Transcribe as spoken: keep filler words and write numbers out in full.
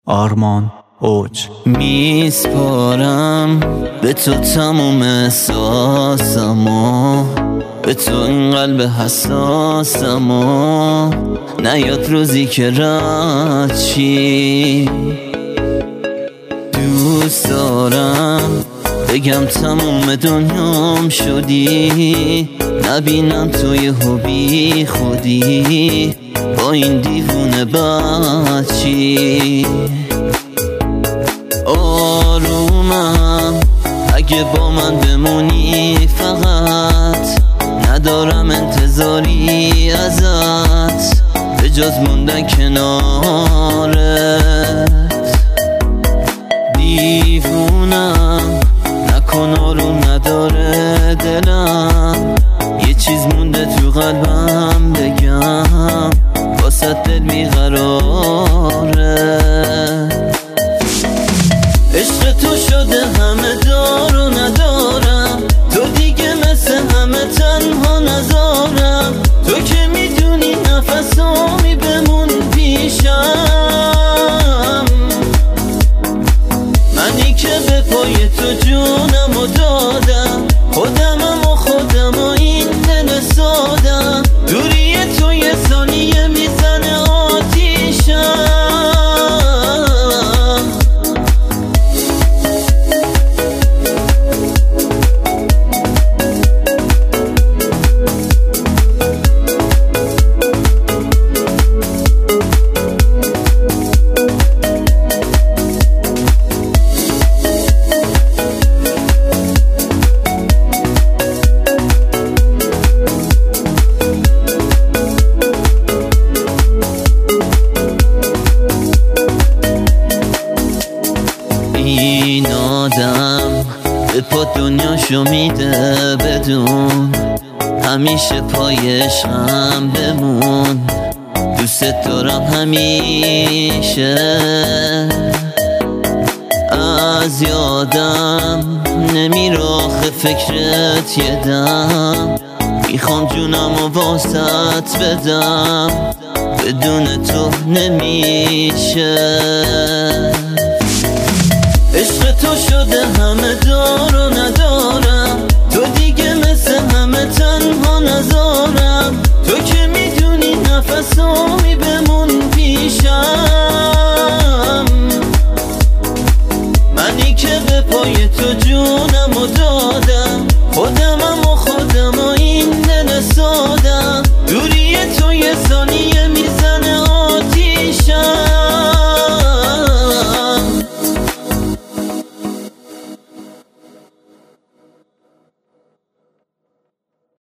آرمان اوج. میسپارم به تو تموم احساسمو، به تو این قلب حساسمو، نیاد روزی که رد چی. دوست دارم بگم تموم دنیام شدی، نبینم توی هوبی خودی با این دیوونه بچی. آرومم اگه با من بمونی، فقط ندارم انتظاری ازت به جز موندن کنارت. دیوونم نکن، آروم نداره دلم، یه چیز مونده تو قلبم بگم، واسه دل بیقراره. عشق تو شده همه دار و ندارم، تو دیگه مثل همه تنها نذارم، تو که میدونی نفسامی بمون پیشم، منی که به پای تو جونم و دادم، خودمم و خودم و این دل سادم، دوری تو یه ثانیه میزنه آتیشم. این آدم به پا دنیاشو میده بدون، همیشه پای عشقم بمون، دوست دارم همیشه. از یادم نمیره آخه فکرت یه دم، میخوام جونم و واسط بدم، بدون تو نمیشه. عشق تو شده همه دار و ندارم، تو دیگه مثل همه تنها نذارم، تو که میدونی نفسامی بمون پیشم،